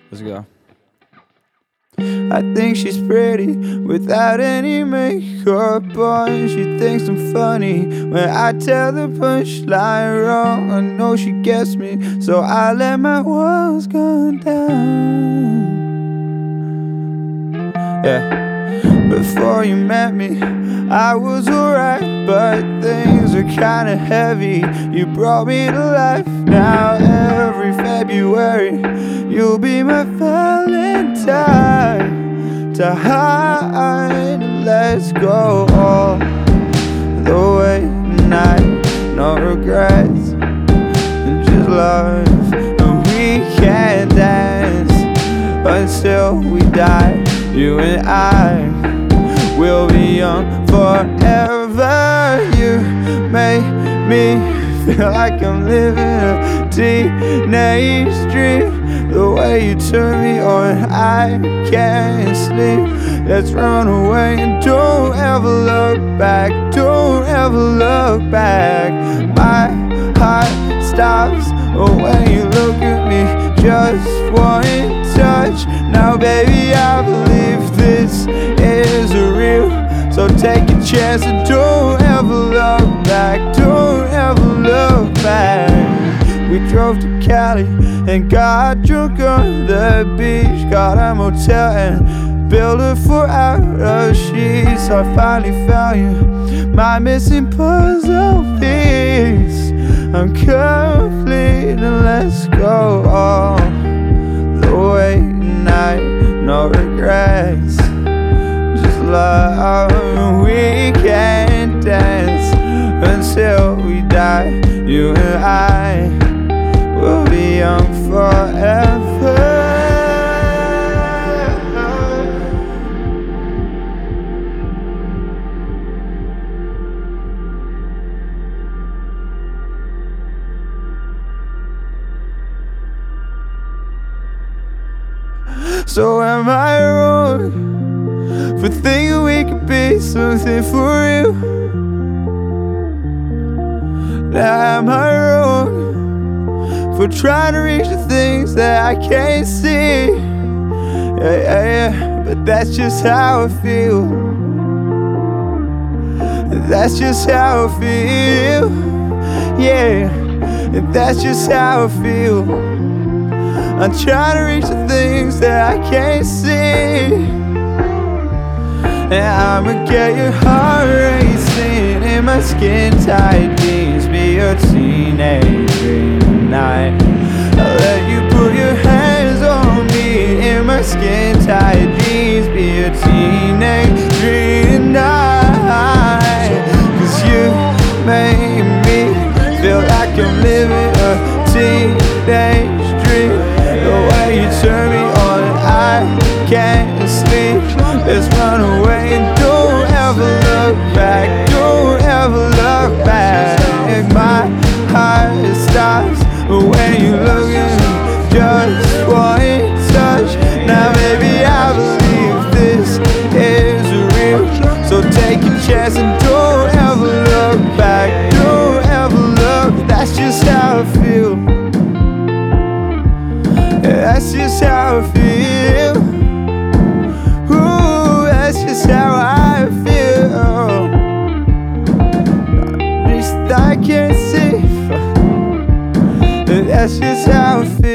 Let's go. I think she's pretty without any makeup on. She thinks I'm funny when I tell the punchline wrong. I know she gets me, so I let my walls go down. Yeah. Before you met me, I was alright, but things are kinda heavy. You brought me to life. Now every February, you'll be my Valentine. To hide, let's go all the way tonight. No regrets, just love. And we can dance until we die. You and I will be young forever. You make me feel like I'm living a teenage dream. The way you turn me on, I can't sleep. Let's run away and don't ever look back. Don't ever look back. My heart stops when you look at me. Just one touch. Now baby, I believe this is real. So take a chance and don't ever look back. Don't ever look back. We drove to Cali and got drunk on the beach. Got a motel and built it for our sheets. I finally found you, my missing puzzle piece. I'm complete and let's go all the way tonight. No regrets, just love. We can dance until we die. You and I will be young forever. So am I wrong for thinking we could be something for real? Now am I wrong for trying to reach the things that I can't see? Yeah, but that's just how I feel. That's just how I feel. Yeah, and that's just how I feel. I'm trying to reach the things that I can't see. And I'ma get your heart racing in my skin-tight jeans. Be a teenage dream tonight. I'll let you put your hands on me in my skin-tight jeans. Be a teenage dream tonight. Cause you make me feel like I'm living a teenage dream. The way you turn me on, I can't sleep. Let's run away and don't ever look back. Don't ever look back. My heart stops when you look at me. Just one touch. Now baby, I believe this is real. So take a chance and don't ever look back. Don't ever look. That's just how I feel. That's just how I feel. Ooh, that's just how I feel. At least I can't see. That's just how I feel.